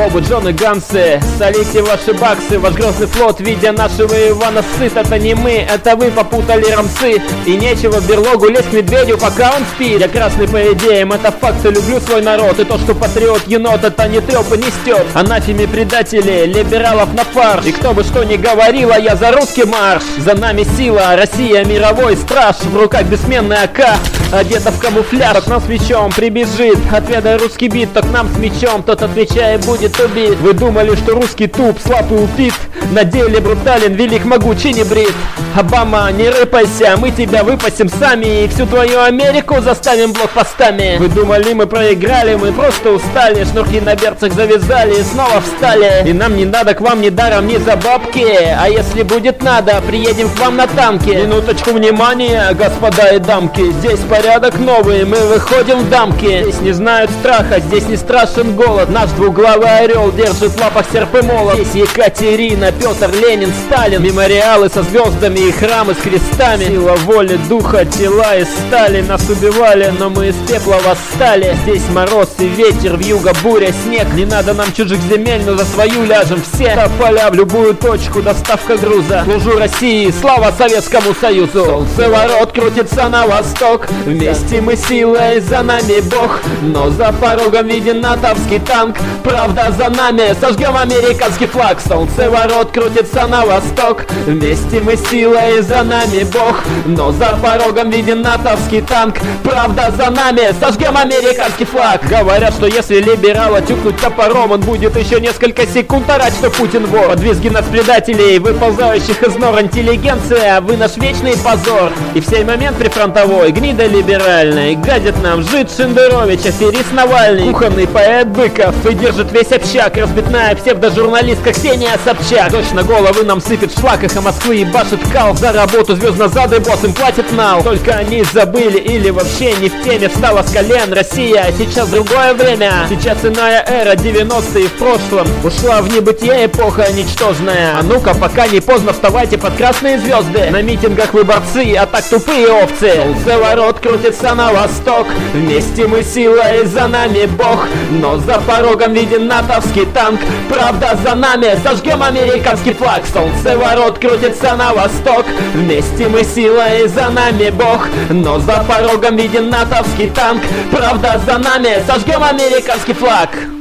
Бобы, Джон и Гансы. Солите ваши баксы, ваш грозный флот, видя нашего Ивана сыт. Это не мы, это вы попутали рамсы. И нечего в берлогу лезть к медведю, пока он спит. Я красный по идеям, это факты, люблю свой народ. И то, что патриот енот, это не трёп и не стёб. Анафеме предатели, либералов на фарш. И кто бы что ни говорил, а я за русский марш. За нами сила, Россия мировой страж. В руках бессменный АК, одета в камуфляж. Кто к нам с мечом прибежит, отведай русский бит. Кто к нам с мечом, тот отвечая будет убит. Вы думали, что русский туп, слаб и упит. На деле брутален, велик, могучий, не брит. Обама, не рыпайся, мы тебя выпасем сами. И всю твою Америку заставим блокпостами. Вы думали, мы проиграли, мы просто устали. Шнурки на берцах завязали и снова встали. И нам не надо к вам ни даром, ни за бабки. А если будет надо, приедем к вам на танке. Минуточку внимания, господа и дамки. Здесь порядок новый, мы выходим в дамки. Здесь не знают страха, здесь не страшен голод. Наш двуглавый орел держит в лапах серп и молот. Здесь Екатерина, Петр, Ленин, Сталин. Мемориалы со звездами и храмы с крестами. Сила воли, духа, тела из стали. Нас убивали, но мы из пепла восстали. Здесь мороз и ветер, вьюга, буря, снег. Не надо нам чужих земель, но за свою ляжем все. Тополя в любую точку, доставка груза. Служу России, слава Советскому Союзу. Солнцеворот крутится на восток. Вместе мы силой, за нами Бог. Но за порогом виден натовский танк. Правда за нами, сожгем американский флаг. Солнцеворот крутится на восток. Вместе мы силой, за нами Бог. Но за порогом виден натовский танк. Правда за нами, сожгем американский флаг. Говорят, что если либерала тюкнуть топором, он будет еще несколько секунд орать, что Путин вор. Под визги нас предателей, выползающих из нор интеллигенция, вы наш вечный позор. И в сей момент прифронтовой, гнида либеральная, гадит нам жид Шендерович, аферист Навальный, кухонный поэт Быков, и держит весь общак, разбитная псевдожурналистка Ксения Собчак. Дождь на головы нам сыпет в шлаках, а Москвы ебашит кал. За работу звезднозадый босс им платит нал. Только они забыли или вообще не в теме. Встала с колен Россия, сейчас другое время. Сейчас иная эра, 90-е в прошлом. Ушла в небытие эпоха ничтожная. А ну-ка, пока не поздно, вставайте под красные звезды. На митингах вы борцы, а так тупые овцы. Солнцеворот крутится на восток. Вместе мы сила и за нами Бог. Но за порогом виден натовский танк. Правда за нами, сожгем американский флаг. Солнцеворот крутится на восток. Вместе мы сила и за нами Бог. Но за порогом виден натовский танк. Правда за нами, сожгем американский флаг.